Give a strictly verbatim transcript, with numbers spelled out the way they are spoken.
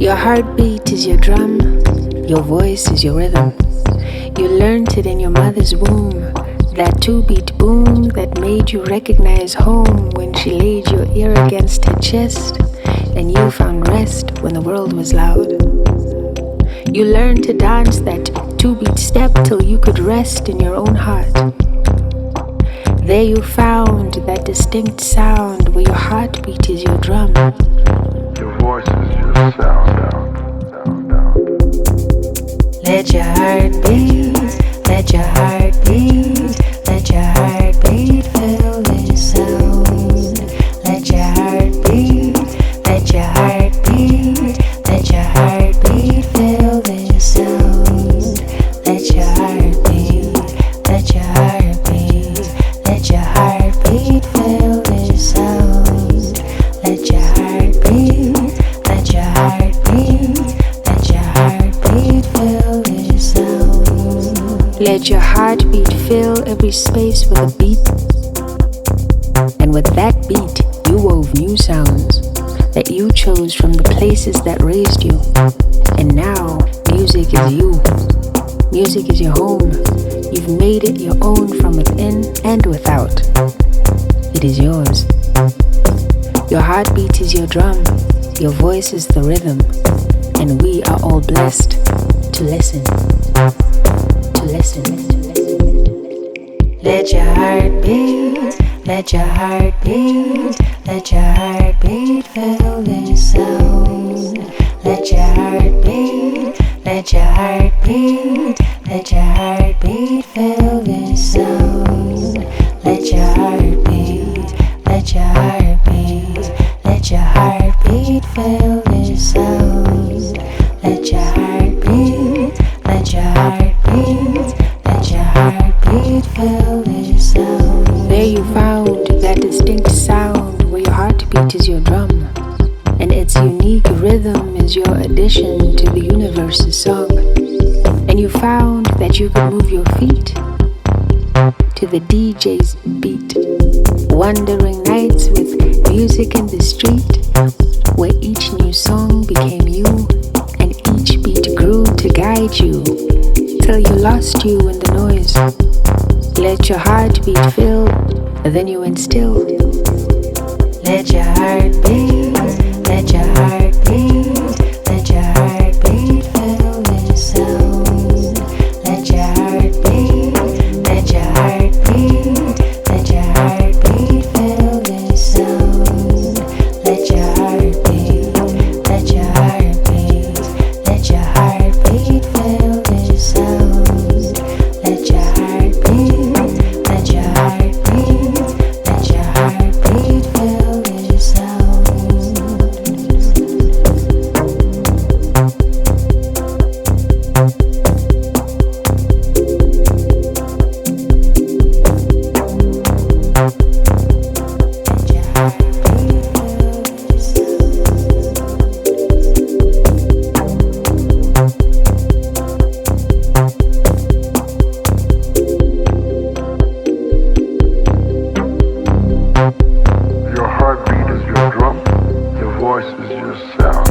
Your heartbeat is your drum, your voice is your rhythm. You learned it in your mother's womb, that two-beat boom that made you recognize home when she laid your ear against her chest, and you found rest when the world was loud. You learned to dance that two-beat step till you could rest in your own heart. There you found that distinct sound where your heartbeat is your drum. Your voice is your sound, sound, sound, sound. Let your heart beat, let your heart beat, let your heart beat fill this sound. Let your heart beat, let your heart beat, let your heart beat fill this sound. Let your heart beat, let your heart beat, let your heart beat fill this sound. Let your heart beat, let your heart beat, let your heart beat fill this sound. Let your heartbeat fill every space with a beat. And with that beat, you wove new sounds that you chose from the places that raised you. And now, music is you. Music is your home. You've made it your own from within and without. It is yours. Your heartbeat is your drum. Your voice is the rhythm. And we are all blessed to listen. To listen. Let your heart beat. Let your heart beat. Let your heart beat fill this sound. Let your heart beat. Let your heart beat. Let your heart beat fill this sound. Let your heart beat. Let your heart beat. Let your heart beat fill this sound. Let your heart beat. Let your heart beat. Let your heart beat fill this sound. There you found that distinct sound where your heartbeat is your drum, and its unique rhythm is your addition to the universe's song. And you found that you could move your feet to the D J's beat. Wandering nights with music in the street, where each new song became you, and each beat grew to guide you, till you lost you in the noise. Let your heartbeat fill, then you instill. Let your heart beat, let your heart beat, let your heart beat fill this sound. Let your heart beat, let your heart beat, let your heart beat fill this sound. Let your heart beat, let your heart beat, let your heart beat fill this sound. Let your heart beat, let your heart beat, let your heart beat fill this sound. Your heartbeat is your drum. Your voice is your sound.